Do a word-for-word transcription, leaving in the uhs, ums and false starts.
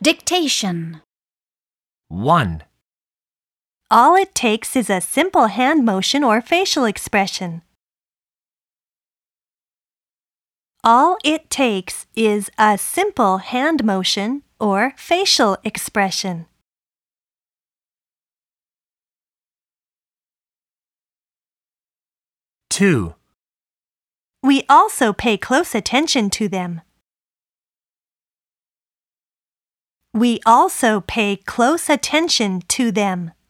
Dictation. one. All it takes is a simple hand motion or facial expression. All it takes is a simple hand motion or facial expression. two. We also pay close attention to them. We also pay close attention to them.